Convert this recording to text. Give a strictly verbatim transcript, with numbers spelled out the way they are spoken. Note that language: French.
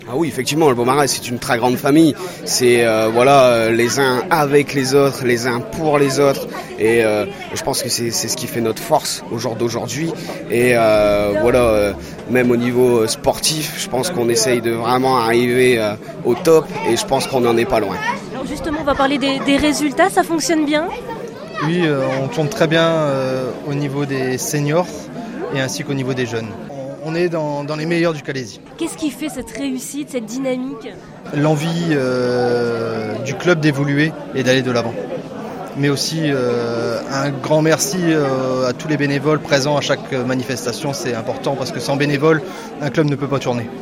Ah oui, effectivement, le Beaumarais, c'est une très grande famille. C'est euh, voilà, euh, les uns avec les autres, les uns pour les autres. Et euh, je pense que c'est, c'est ce qui fait notre force au jour d'aujourd'hui. Et euh, voilà, euh, même au niveau sportif, je pense qu'on essaye de vraiment arriver euh, au top. Et je pense qu'on n'en est pas loin. Alors justement, on va parler des, des résultats. Ça fonctionne bien ? Oui, euh, on tourne très bien euh, au niveau des seniors et ainsi qu'au niveau des jeunes. On est dans, dans les meilleurs du Calaisis. Qu'est-ce qui fait cette réussite, cette dynamique ? L'envie euh, du club d'évoluer et d'aller de l'avant. Mais aussi euh, un grand merci euh, à tous les bénévoles présents à chaque manifestation. C'est important parce que sans bénévoles, un club ne peut pas tourner.